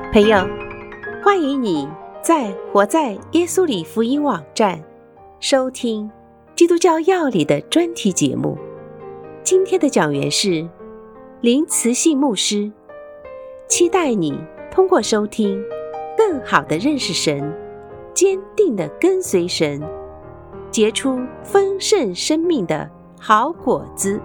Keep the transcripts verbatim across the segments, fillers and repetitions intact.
朋友，欢迎你在活在耶稣里福音网站收听基督教要理的专题节目。今天的讲员是林慈信牧师，期待你通过收听更好的认识神，坚定的跟随神，结出丰盛生命的好果子。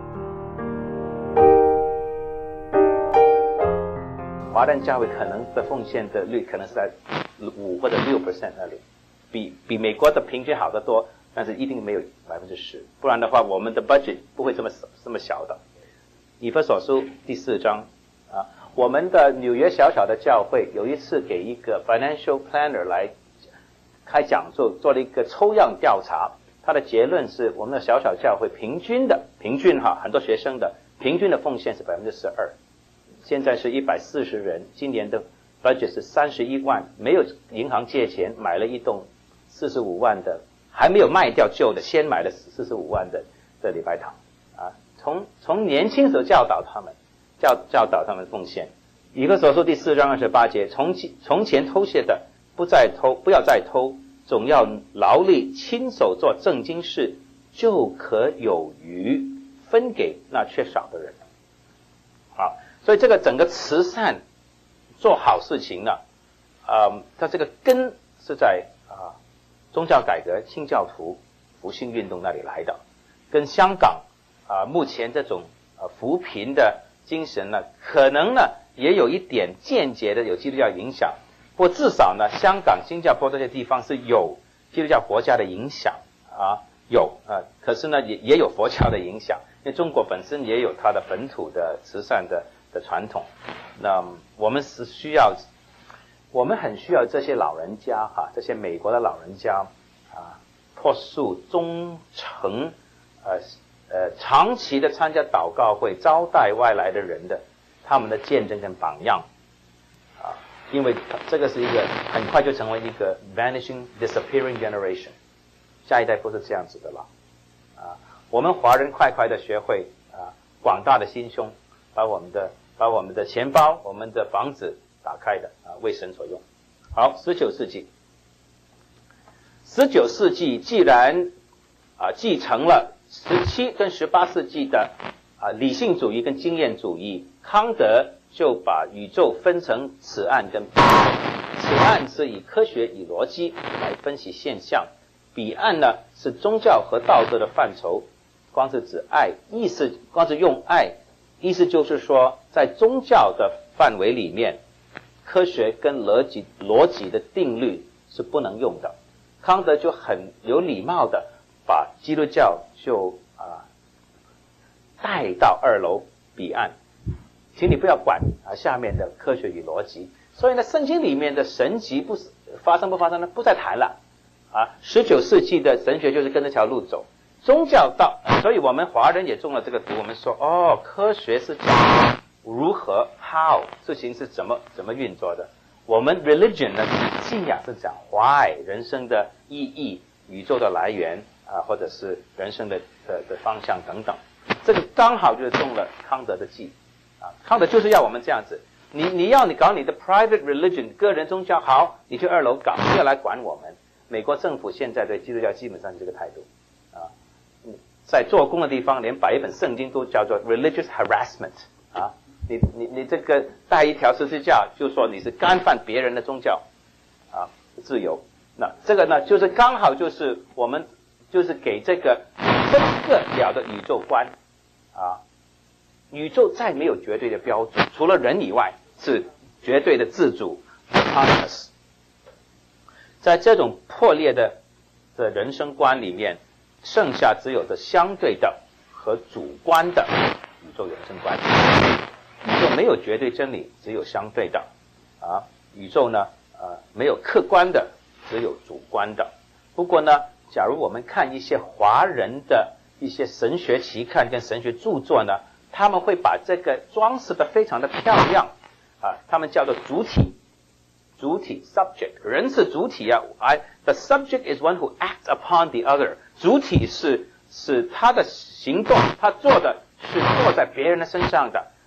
华人教会可能的奉献的率可能是在五或者六 percent 那里，比比美国的平均好得多，但是一定没有百分之十，不然的话我们的 budget 不会这么这么小的。以弗所书第四章啊，我们的纽约小小的教会有一次给一个 financial planner 来开讲座，做了一个抽样调查，他的结论是我们的小小教会平均的平均哈很多学生的平均的奉献是百分之十二。现在是一百四十人，今年的 budget 是三十一万，没有银行借钱买了一栋四十五万的，还没有卖掉旧的，先买了四十五万的的礼拜堂啊。从从年轻时候教导他们，教教导他们奉献。以弗所书第四章二十八节，从从前偷窃的不再偷，不要再偷，总要劳力亲手做正经事，就可有余分给那缺少的人。好。所以这个整个慈善做好事情呢，呃，它这个根是在啊、呃、宗教改革、清教徒、复兴运动那里来的，跟香港啊、呃、目前这种呃扶贫的精神呢，可能呢也有一点间接的有基督教影响，不过至少呢，香港、新加坡这些地方是有基督教国家的影响啊，有啊、呃，可是呢也也有佛教的影响，因为中国本身也有它的本土的慈善的。的传统，那我们是需要，我们很需要这些老人家哈，这些美国的老人家啊，朴素忠诚，呃呃，长期的参加祷告会、招待外来的人的，他们的见证跟榜样啊，因为这个是一个很快就成为一个 vanishing disappearing generation， 下一代不是这样子的了啊，我们华人快快的学会啊，广大的心胸，把我们的。把我们的钱包、我们的房子打开的啊，为神所用。好，十九世纪，十九世纪既然啊继承了十七跟十八世纪的啊理性主义跟经验主义，康德就把宇宙分成此岸跟彼岸。此岸是以科学、以逻辑来分析现象，彼岸呢是宗教和道德的范畴。光是指爱，意思光是用爱。意思就是说，在宗教的范围里面，科学跟逻辑逻辑的定律是不能用的。康德就很有礼貌的把基督教就啊带到二楼彼岸，请你不要管啊下面的科学与逻辑。所以呢，圣经里面的神迹不发生不发生呢，不再谈了啊。十九世纪的神学就是跟这条路走。宗教道，所以我们华人也中了这个毒。我们说，哦，科学是讲如何 how 事情是怎么怎么运作的。我们 religion 呢，信仰是讲 why 人生的意义、宇宙的来源啊，或者是人生的的的方向等等。这个刚好就是中了康德的计啊。康德就是要我们这样子，你你要你搞你的 private religion 个人宗教，好，你去二楼搞，不要来管我们。美国政府现在对基督教基本上是这个态度啊。在做工的地方，连把一本圣经都叫做 religious harassment 啊！你你你这个带一条十字架，就说你是干犯别人的宗教啊，自由。那这个呢，就是刚好就是我们就是给这个分个了的宇宙观啊，宇宙再没有绝对的标准，除了人以外是绝对的自主 autonomous。在这种破裂的的人生观里面。剩下只有着相对的和主观的宇宙人生观，宇宙没有绝对真理，只有相对的啊。宇宙呢，呃，没有客观的，只有主观的。不过呢，假如我们看一些华人的一些神学期刊跟神学著作呢，他们会把这个装饰得非常的漂亮啊，他们叫做主体。主体 subject， 人是主体啊 I, the subject is one who acts upon the other。 主体是是他的行动，他做的是做在别人的身上的，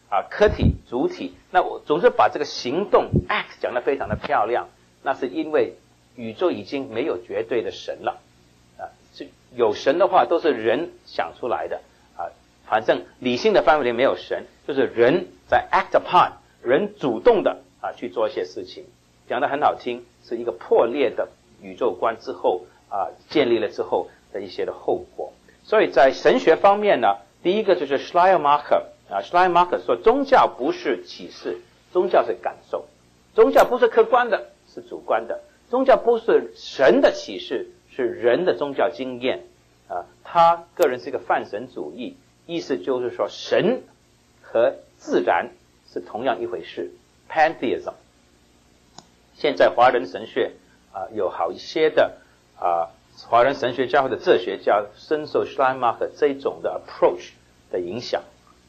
啊客体主体，那我总是把这个行动 act 讲得非常的漂亮，那是因为宇宙已经没有绝对的神了啊，有神的话都是人想出来的啊，反正理性的范围里没有神，就是人在 act upon， 人主动的啊去做一些事情，讲得很好听，是一个破裂的宇宙观之后啊建立了之后的一些的后果。所以在神学方面呢，第一个就是 Schleiermacher 啊 Schleiermacher 说宗教不是启示，宗教是感受，宗教不是客观的，是主观的，宗教不是神的启示，是人的宗教经验啊。他个人是一个泛神主义，意思就是说神和自然是同样一回事 Pantheism。 现在华人神学啊有好一些的啊华人神学家或者哲学家深受 Schleiermacher 这种的 approach 的影响。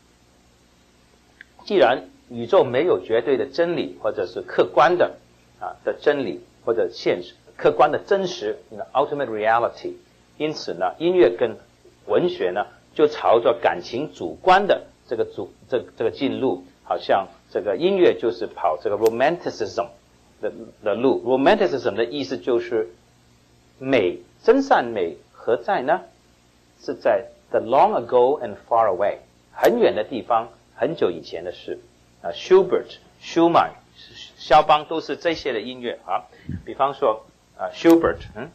既然宇宙没有绝对的真理或者是客观的啊的真理或者现实客观的真实 ultimate reality， 因此呢音乐跟文学呢就朝着感情主观的这个主这这个进路，好像这个音乐就是跑这个 romanticism 的的路。 romanticism 的意思就是美，真善美何在呢？是在 the long ago and far away， 很远的地方，很久以前的事啊 Schubert、Schumann、肖邦都是这些的音乐啊。比方说啊 Schubert， 嗯，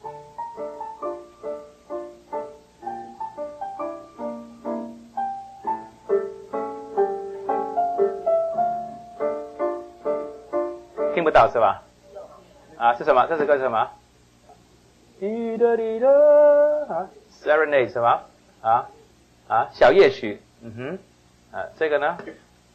听不到是吧？啊，是什么？这首歌是什么？滴答滴答啊 ，Serenade 是吗？啊啊，小夜曲，嗯哼，啊，这个呢？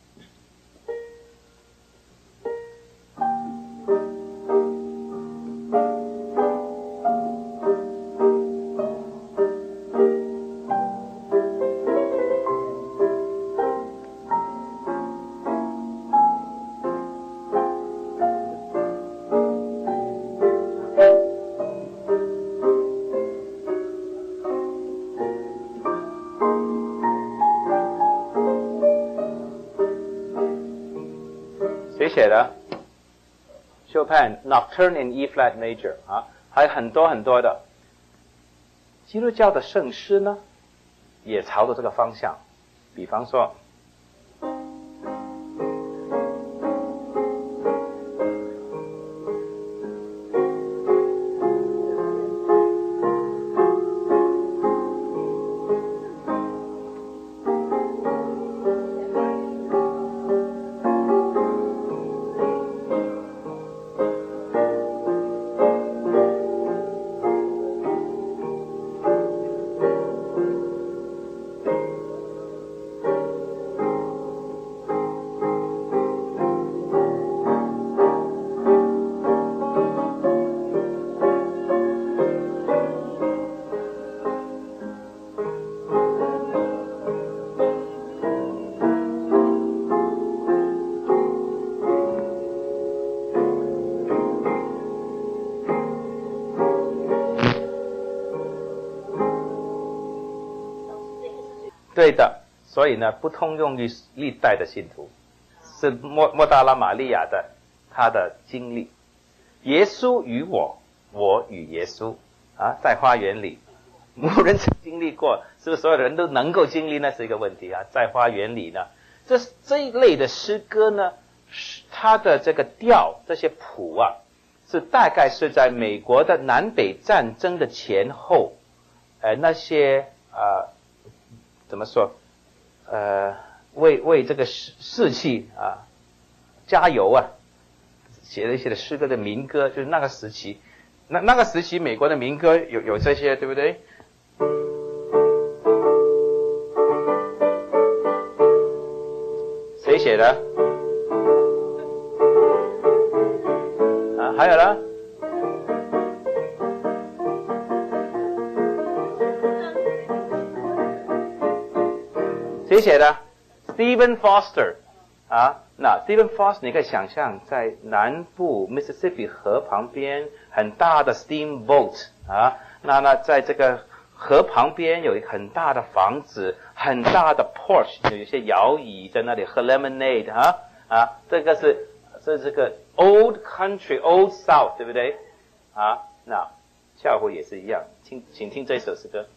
谁写的 ？Chopin Nocturne in E flat major 啊，还有很多很多的。基督教的圣诗呢，也朝着这个方向。比方说，对的，所以呢，不通用于历代的信徒，是莫莫大拉玛利亚的他的经历。耶稣与我，我与耶稣啊，在花园里，没有人曾经历过，是不是所有的人都能够经历？那是一个问题啊。在花园里呢，这这一类的诗歌呢，它的这个调，这些谱啊，是大概是在美国的南北战争的前后，呃，那些啊。呃怎么说？呃，为为这个士士气啊加油啊，写了一些的诗歌的民歌，就是那个时期，那那个时期美国的民歌有有这些，对不对？谁写的？啊，还有呢？谁写的 ？Stephen Foster 啊，那 Stephen Foster 你可以想象，在南部 Mississippi 河旁边很大的 steamboat 啊，那那在这个河旁边有一个很大的房子，很大的 porch， 有一些摇椅在那里喝 lemonade 啊啊，这个是是这个 old country old south， 对不对？啊，那教会也是一样，听，请听这首诗歌。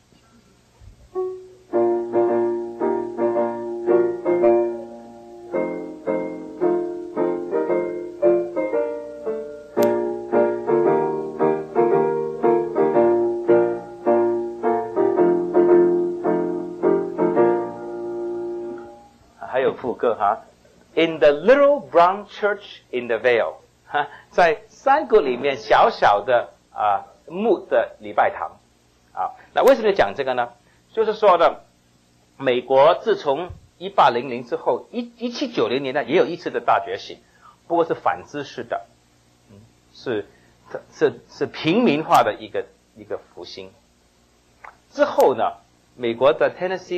副歌哈 ，In the little brown church in the vale， 哈，在山谷里面小小的啊木的礼拜堂，啊，那为什么要讲这个呢？就是说呢，美国自从一八零零之后，一一七九零年代也有一次的大觉醒，不过是反知识的，嗯，是是是平民化的一个一个复兴。之后呢，美国的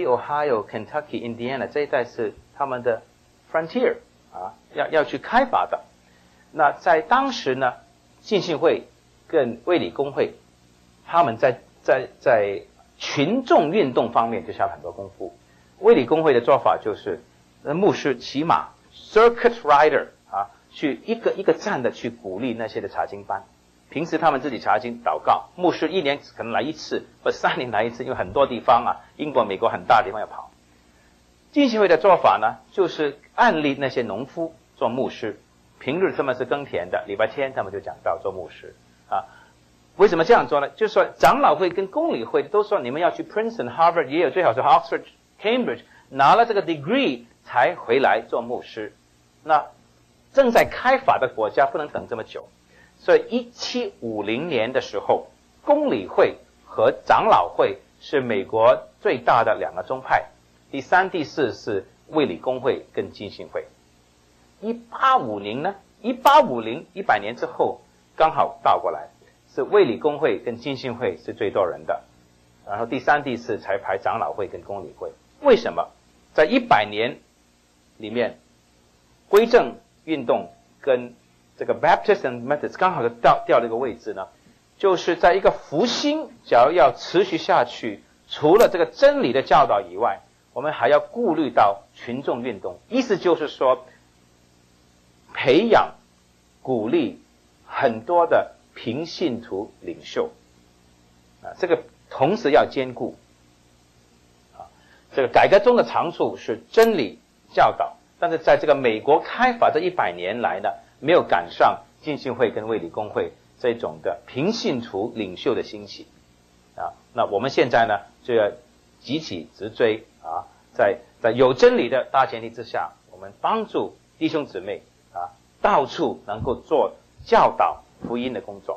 Tennessee、Ohio、Kentucky、Indiana 这一带是他们的 frontier 啊，要要去开发的。那在当时呢，浸信会跟卫理公会，他们在在在群众运动方面就下了很多功夫。卫理公会的做法就是，牧师骑马 circuit rider 啊，去一个一个站的去鼓励那些的查经班。平时他们自己查经祷告，牧师一年可能来一次，或三年来一次，因为很多地方啊，英国、美国很大的地方要跑。浸信会的做法呢，就是案例那些农夫做牧师，平日他们是耕田的，礼拜天他们就讲道做牧师啊。为什么这样做呢？就是说长老会跟公理会都说你们要去 Princeton、Harvard， 也有最好是 Oxford、Cambridge， 拿了这个 degree 才回来做牧师。那正在开发的国家不能等这么久，所以一七五零年的时候，公理会和长老会是美国最大的两个宗派。第三、第四是卫理公会跟浸信会。一八五零呢？一八五零一百年之后，刚好倒过来，是卫理公会跟浸信会是最多人的，然后第三、第四才排长老会跟公理会。为什么？在一百年里面，归正运动跟这个 Baptist and Methodist 刚好掉掉了一个位置呢？就是在一个复兴，假如要持续下去，除了这个真理的教导以外，我们还要顾虑到群众运动，意思就是说，培养、鼓励很多的平信徒领袖，啊，这个同时要兼顾，啊，这个改革中的长处是真理教导，但是在这个美国开发这一百年来呢，没有赶上浸信会跟卫理公会这种的平信徒领袖的兴起，啊，那我们现在呢就要急起直追。啊，在在有真理的大前提之下，我们帮助弟兄姊妹啊，到处能够做教导福音的工作。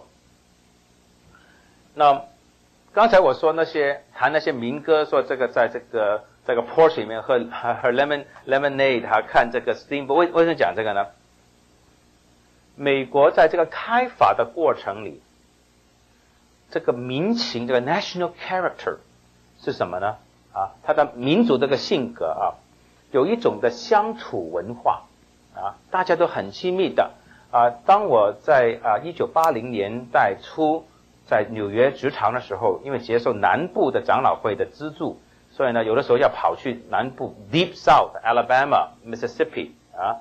那刚才我说那些谈那些民歌，说这个在这个这个 porch 里面喝喝 lemon lemonade， 还看这个 steamboat， 为为什么讲这个呢？美国在这个开发的过程里，这个民情，这个 national character 是什么呢？啊，他的民族这个性格啊，有一种的乡土文化啊，大家都很亲密的啊。当我在啊一九八零年代初在纽约职场的时候，因为接受南部的长老会的资助，所以呢，有的时候要跑去南部 Deep South、Alabama、Mississippi 啊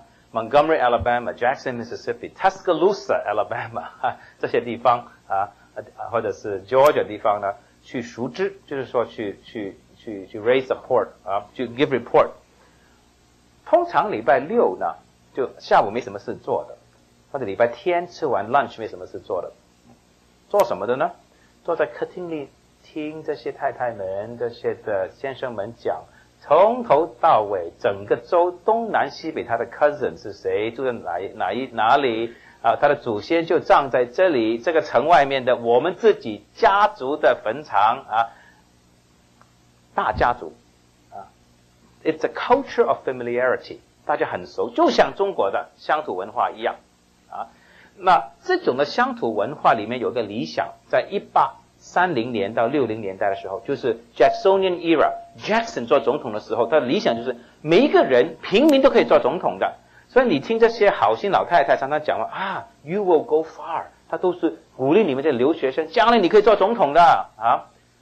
，Montgomery、Alabama、Jackson、Mississippi、Tuscaloosa、Alabama 啊这些地方啊，或者是 Georgia 地方呢，去熟知，就是说去去。去去 raise support 啊，去 give report。通常礼拜六呢，就下午没什么事做的，或者礼拜天吃完 lunch 没什么事做的，做什么的呢？坐在客厅里听这些太太们、这些的先生们讲，从头到尾，整个州东南西北，他的 cousin 是谁，住在哪哪一哪里啊？他的祖先就葬在这里，这个城外面的我们自己家族的坟场啊。大家族啊 ，It's a culture of familiarity， 大家很熟，就像中国的乡土文化一样啊。那这种的乡土文化里面有个理想，在一八三零年到六零年代的时候，就是 Jacksonian era，Jackson 做总统的时候，他的理想就是每一个人平民都可以做总统的。所以你听这些好心老太太常常讲了啊 ，You will go far， 他都是鼓励你们这留学生，将来你可以做总统的啊。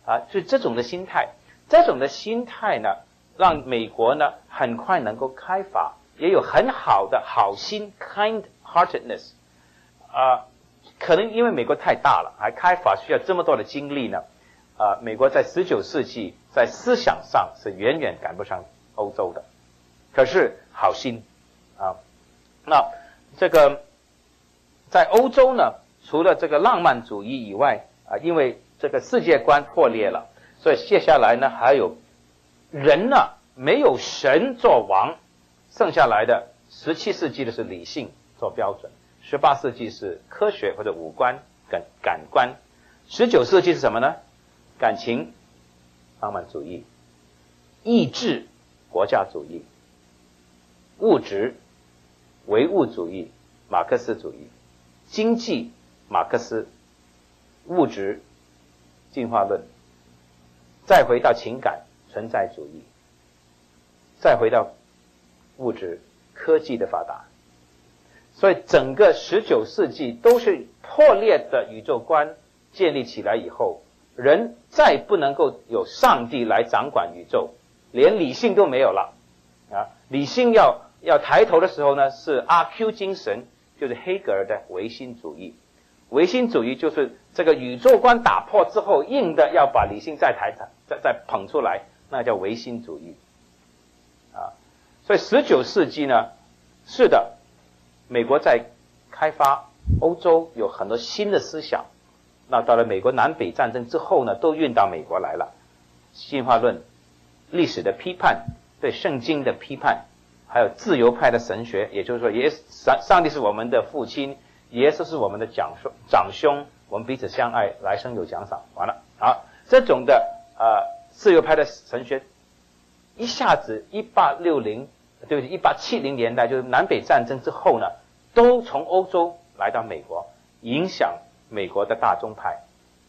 啊，所以这种的心态，这种的心态呢，让美国呢很快能够开发，也有很好的好心 kind-heartedness 啊。可能因为美国太大了，还开发需要这么多的精力呢，啊，美国在十九世纪在思想上是远远赶不上欧洲的，可是好心啊。那这个在欧洲呢，除了这个浪漫主义以外啊，因为这个世界观破裂了，所以接下来呢还有人呢没有神做王，剩下来的十七世纪的是理性做标准，十八世纪是科学或者五官感感官，十九世纪是什么呢？感情浪漫主义，意志国家主义，物质唯物主义马克思主义，经济马克思，物质进化论，再回到情感存在主义，再回到物质科技的发达。所以整个十九世纪都是破裂的宇宙观建立起来以后，人再不能够有上帝来掌管宇宙，连理性都没有了啊！理性要要抬头的时候呢，是阿 Q 精神，就是黑格尔的唯心主义。唯心主义就是这个宇宙观打破之后，硬的要把理性再抬再再捧出来，那叫唯心主义啊。所以十九世纪呢，是的，美国在开发，欧洲有很多新的思想。那到了美国南北战争之后呢，都运到美国来了。进化论、历史的批判、对圣经的批判，还有自由派的神学，也就是说，耶上上帝是我们的父亲，耶稣是我们的长兄，长兄，我们彼此相爱，来生有奖赏。完了，好，这种的呃自由派的神学，一下子一八六零，对不起，一八七零年代，就是南北战争之后呢，都从欧洲来到美国，影响美国的大宗派。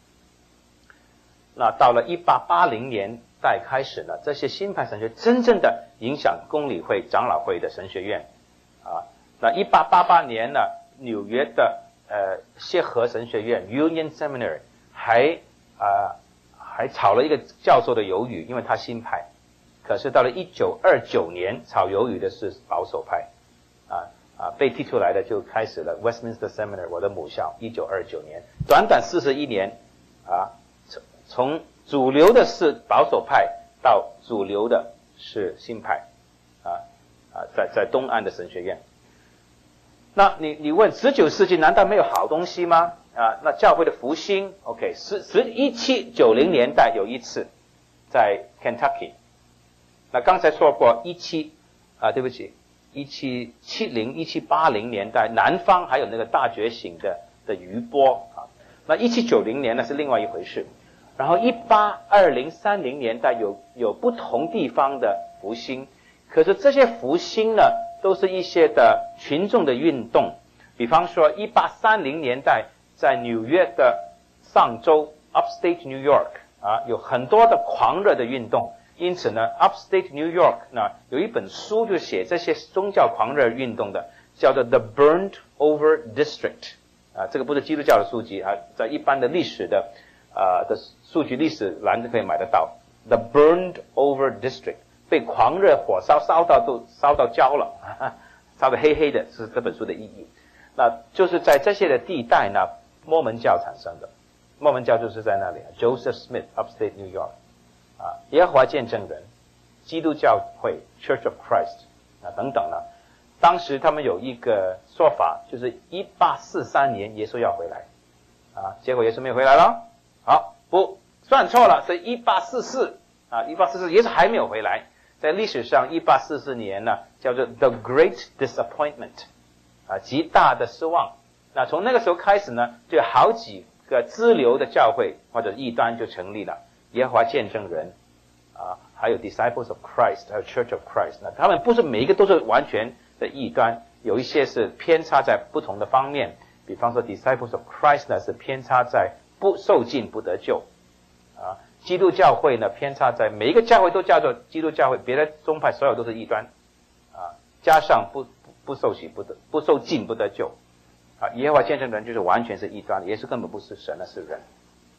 那到了一八八零年代开始呢，这些新派神学真正的影响公理会、长老会的神学院啊。那一八八八年呢，纽约的呃谢和神学院 Union Seminary 还啊、呃、还炒了一个教授的鱿鱼，因为他新派。可是到了一九二九年，炒鱿鱼的是保守派啊啊，被踢出来的就开始了 Westminster Seminary 我的母校。一九二九年，短短四十一年啊，从从主流的是保守派到主流的是新派啊啊，在在东岸的神学院。那你你问十九世纪难道没有好东西吗？啊，那教会的复兴 ，OK， 十十一七九零年代有一次在 Kentucky。那刚才说过一七啊，对不起，一七七零、一七八零年代，南方还有那个大觉醒的的余波啊。那一七九零年呢是另外一回事。然后一八二零、三零年代有有不同地方的复兴，可是这些复兴呢，都是一些的群众的运动。比方说一八三零年代在纽约的上州 Upstate New York 啊，有很多的狂热的运动。因此呢 Upstate New York 呢有一本书就写这些宗教狂热运动的，叫做 The Burned Over District 啊，这个不是基督教的书籍啊，在一般的历史的啊的数据历史栏就可以买得到。The Burned Over District 被狂热火烧烧到都烧到焦了，啊、烧得黑黑的，是这本书的意义。那就是在这些的地带呢，摩门教产生的。摩门教就是在那里 ，Joseph Smith Upstate New York。啊，耶和华见证人、基督教会 Church of Christ 啊等等呢，当时他们有一个说法，就是一八四三年耶稣要回来，啊，结果耶稣没有回来了。好，不算错了，是一八四四啊，一八四四耶稣还没有回来。在历史上，一八四四年呢叫做 The Great Disappointment 啊，极大的失望。那从那个时候开始呢，就有好几个支流的教会或者异端就成立了。耶和华见证人啊，还有 Disciples of Christ， 还有 Church of Christ， 那他们不是每一个都是完全的异端，有一些是偏差在不同的方面。比方说 Disciples of Christ 呢是偏差在不受尽不得救啊，基督教会呢偏差在每一个教会都叫做基督教会，别的宗派所有都是异端啊，加上不不受洗不得不受尽不得救啊，耶和华见证人就是完全是异端，耶稣根本不是神，那是人。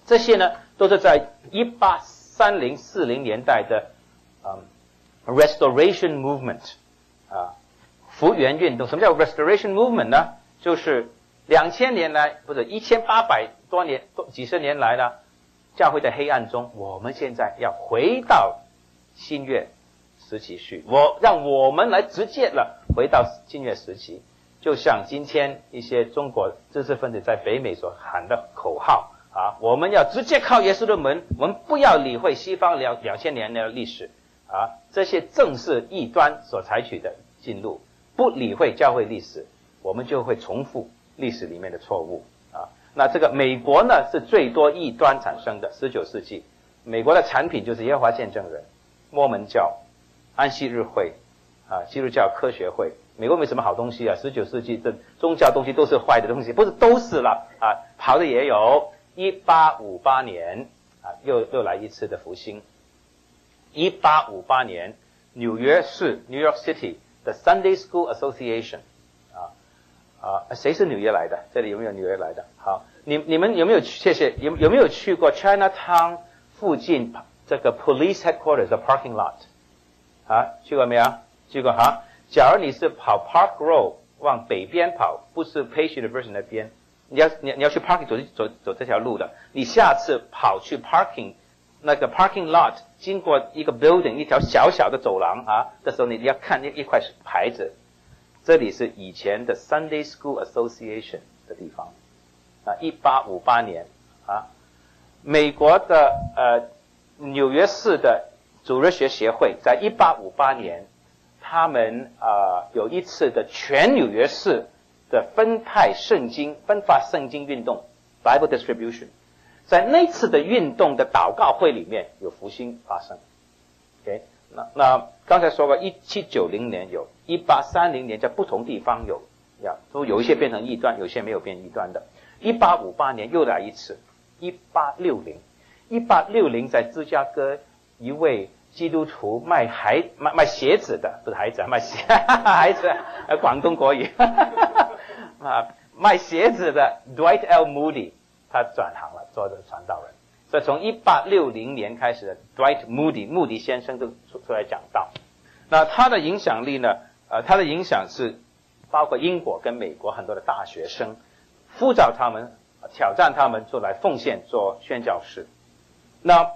这些呢都是在一八三零四零年代的嗯 Restoration Movement 啊，复原运动。什么叫 Restoration Movement 呢？就是两千年来，不是一千八百多年多几十年来呢，教会的黑暗中，我们现在要回到新约时期去，我让我们来直接了回到新约时期，就像今天一些中国知识分子在北美所喊的口号啊，我们要直接靠耶稣的门，我们不要理会西方两两千年的历史啊，这些正是异端所采取的进路，不理会教会历史，我们就会重复历史里面的错误啊。那这个美国呢是最多异端产生的，十九世纪，美国的产品就是耶和华见证人、摩门教、安息日会啊、基督教科学会。美国没什么好东西啊，十九世纪这宗教东西都是坏的东西，不是都是了啊，好的也有。一八五八年啊，又又来一次的复兴。一八五八年，纽约市 New York City 的 Sunday School Association 啊啊，谁是纽约来的？这里有没有纽约来的？好，你你们有没有去？谢谢，有有没有去过 Chinatown 附近这个 Police Headquarters 的 Parking Lot？ 啊，去过没有？去过哈。假如你是跑 Park Row 往北边跑，不是 Page University 那边，你要你你要去 Parking 走走走这条路的，你下次跑去 Parking 那个 Parking Lot， 经过一个 building 一条小小的走廊啊，这时候你要看一一块牌子，这里是以前的 Sunday School Association 的地方啊，一八五八年啊，美国的呃纽约市的主日学协会在一八五八年。他们啊、呃、有一次的全纽约市的分派圣经、分发圣经运动 （Bible Distribution）， 在那次的运动的祷告会里面有复兴发生。OK， 那那刚才说过，一七九零年有，一八三零年在不同地方有，呀，都有一些变成异端，有些没有变异端的。一八五八年又来一次，一八六零，一八六零在芝加哥一位。基督徒卖孩卖卖鞋子的，不是孩子，卖鞋孩子，呃，广东国语啊，卖鞋子的 Dwight L. Moody， 他转行了，做的传道人。所以从一八六零年开始的 Dwight Moody， 穆迪先生就出出来讲道。那他的影响力呢？呃，他的影响是包括英国跟美国很多的大学生，呼召他们，挑战他们出来奉献做宣教士。那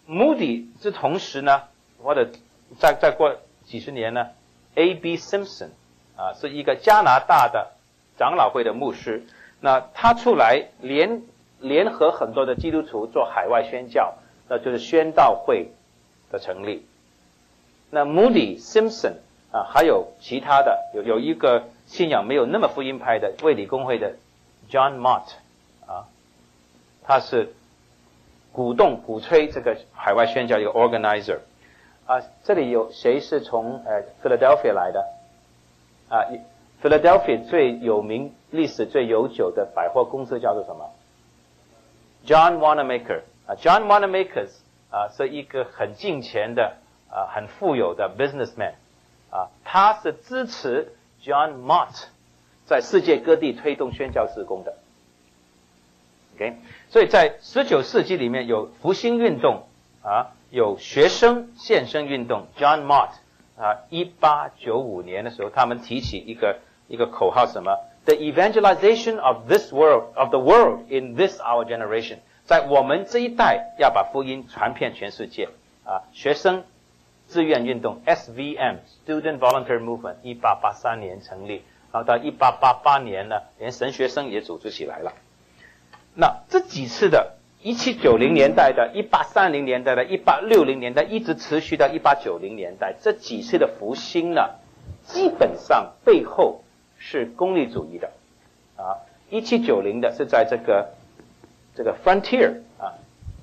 Moody 之同时呢，或者再再过几十年呢 ，A B Simpson 啊，是一个加拿大的长老会的牧师。那他出来联联合很多的基督徒做海外宣教，那就是宣道会的成立。那 Moody Simpson 啊，还有其他的，有有一个信仰没有那么福音派的卫理公会的 John Mott 啊，他是。鼓动、鼓吹这个海外宣教一个 organizer 啊，这里有谁是从呃 Philadelphia 来的啊 ？Philadelphia 最有名、历史最悠久的百货公司叫做什么 ？John Wanamaker 啊 ，John Wanamaker 啊是一个很敬钱的啊、很富有的 businessman 啊，他是支持 John Mott 在世界各地推动宣教事工的。OK， 所以在十九世纪里面有复兴运动啊，有学生献身运动 ，John Mott 啊，一八九五年的时候，他们提起一个一个口号，什么 ？The evangelization of this world of the world in this our generation， 在我们这一代要把福音传遍全世界啊，学生自愿运动 S V M Student Volunteer Movement， 一八八三年成立，然后到一八八八年呢，连神学生也组织起来了。那这几次的一七九零年代的、一八三零年代的、一八六零年代，一直持续到一八九零年代，这几次的复兴呢，基本上背后是功利主义的啊。一七九零的是在这个这个 frontier 啊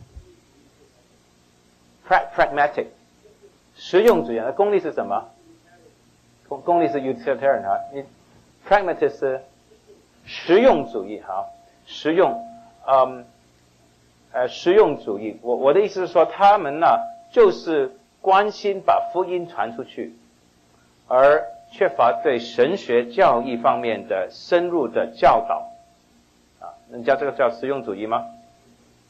pragmatic 实用主义的功利是什么？功功利是 utilitarian 啊，你 pragmatic 是实用主义哈，实用。嗯，呃，实用主义，我我的意思是说，他们呢就是关心把福音传出去，而缺乏对神学教义方面的深入的教导，啊，人家这个叫实用主义吗？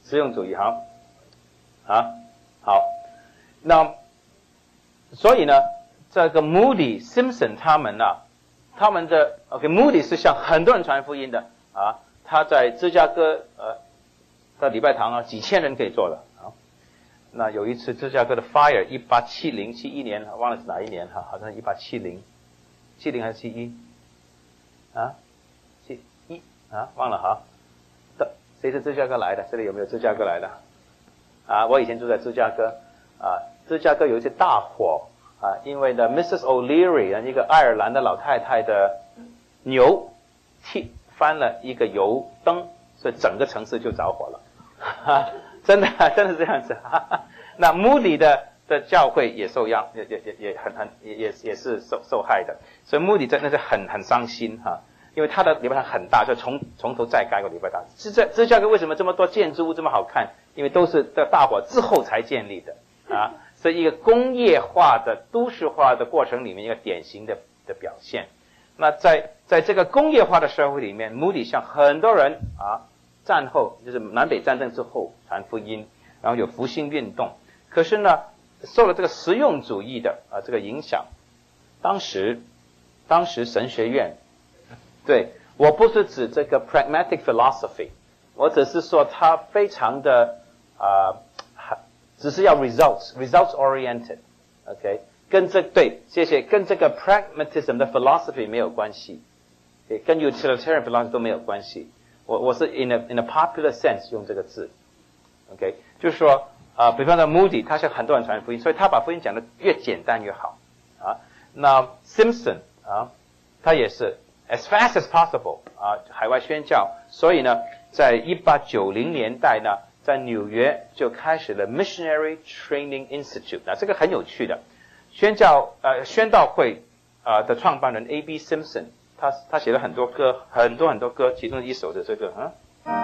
实用主义，好，啊，好，那所以呢，这个 Moody、Simpson 他们呢、啊，他们的 OK，Moody 是向很多人传福音的啊，他在芝加哥呃的礼拜堂啊，几千人可以坐的啊。那有一次芝加哥的 fire， 一八七零、七一年，忘了是哪一年哈，好像一八七零、七零还是七一啊？七一啊，忘了哈。的谁是芝加哥来的？这里有没有芝加哥来的？啊，我以前住在芝加哥啊，芝加哥有一次大火啊，因为呢 ，Missus O'Leary 一个爱尔兰的老太太的牛踢翻了一个油灯，所以整个城市就着火了。哈，真的，真的是这样子。哈哈，那 Moody 的的教会也受殃，也也也也很很也也也是受受害的，所以 Moody 真的是很很伤心哈，因为他的礼拜堂很大，就从从头再盖个礼拜堂。芝加芝加哥为什么这么多建筑物这么好看？因为都是在大火之后才建立的啊，所以一个工业化的都市化的过程里面一个典型的的表现。那在在这个工业化的社会里面 ，Moody 向很多人啊。战后就是南北战争之后传福音，然后有复兴运动。可是呢，受了这个实用主义的啊这个影响，当时当时神学院，对我不是指这个 pragmatic philosophy， 我只是说它非常的啊、呃，只是要 results results oriented，OK， 跟这对谢谢跟这个 pragmatism 的 philosophy 没有关系，跟 utilitarian philosophy 都没有关系。我我是 in a in a popular sense 用这个字 ，OK， 就是说啊、呃，比方说 Moody 他向很多人传福音，所以他把福音讲得越简单越好啊。那 Simpson 啊，他也是 as fast as possible 啊，海外宣教，所以呢，在一八九零年代呢，在纽约就开始了 Missionary Training Institute， 那这个很有趣的，宣教呃宣道会啊、呃、的创办人 A B Simpson。他他写了很多歌，很多很多歌，其中一首的这个啊。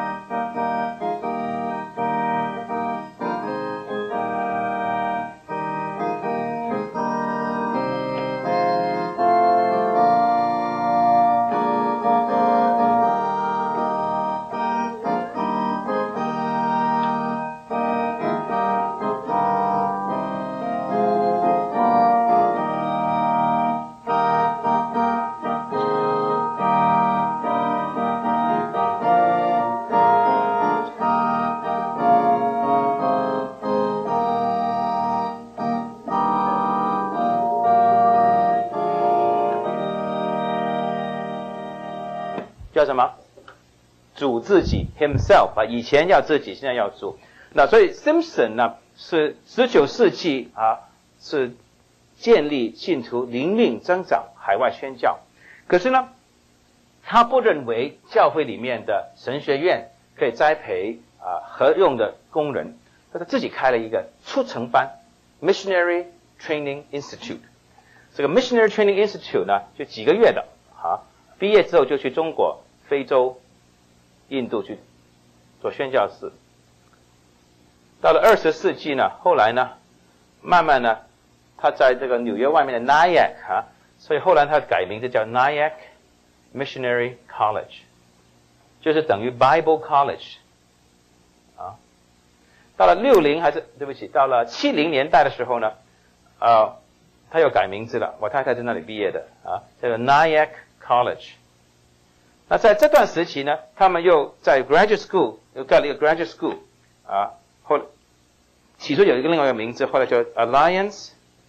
叫什么？主自己 himself 啊，以前要自己，现在要主。那所以 Simpson 呢是十九世纪啊，是建立信徒灵命增长、海外宣教。可是呢，他不认为教会里面的神学院可以栽培啊合用的工人，他自己开了一个速成班 Missionary Training Institute。这个 Missionary Training Institute 呢，就几个月的啊。毕业之后就去中国、非洲、印度去做宣教士。到了二十世纪呢，后来呢，慢慢呢，他在这个纽约外面的 Nyack 啊，所以后来他改名字叫 Nyack Missionary College， 就是等于 Bible College 啊。到了六零还是对不起，到了七零年代的时候呢，呃，他又改名字了。我太太在那里毕业的啊，叫做 Nyack College。那在这段时期呢，他们又在 graduate school 又盖了一个 graduate school 啊，后起初有一个另外一个名字，后来叫 Alliance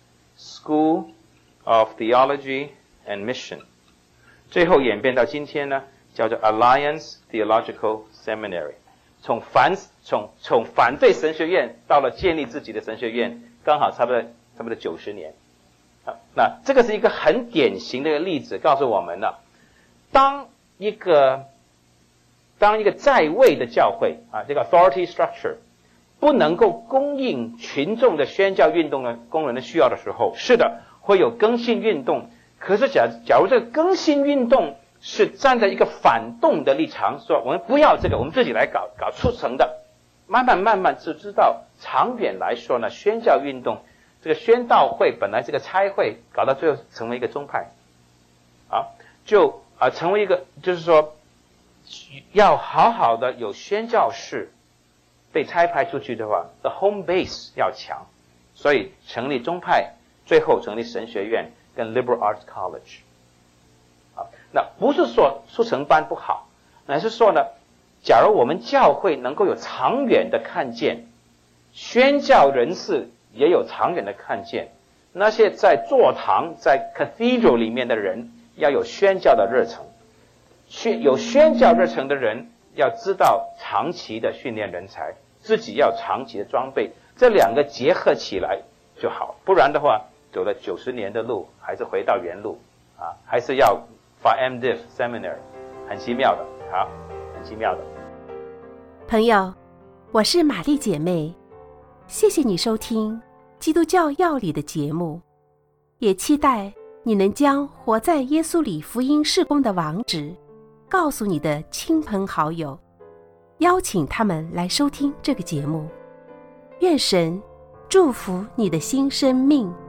School of Theology and Mission， 最后演变到今天呢，叫做 Alliance Theological Seminary。从反从从反对神学院到了建立自己的神学院，刚好差不多差不多九十年。啊，那这个是一个很典型的一个例子，告诉我们了，当一个当一个在位的教会啊，这个 authority structure 不能够供应群众的宣教运动的工人的需要的时候，是的，会有更新运动。可是假假如这个更新运动是站在一个反动的立场，说我们不要这个，我们自己来搞搞促成的，慢慢慢慢就知道，长远来说呢，宣教运动这个宣道会本来这个差会搞到最后成为一个宗派，啊，就啊成为一个就是说要好好的有宣教士， 被差派出去的话 ，the home base 要强，所以成立宗派，最后成立神学院跟 liberal arts college。啊，那不是说速成班不好，乃是说呢，假如我们教会能够有长远的看见，宣教人士也有长远的看见，那些在座堂在 cathedral 里面的人要有宣教的热忱，宣有宣教热忱的人要知道长期的训练人才，自己要长期的装备，这两个结合起来就好，不然的话走了九十年的路还是回到原路啊，还是要发 M Div Seminar， 很奇妙的，好，很奇妙的。 朋友，我是玛丽姐妹，谢谢你收听基督教要理的节目，也期待你能将活在耶稣里福音事工的网址告诉你的亲朋好友，邀请他们来收听这个节目。愿神祝福你的新生命。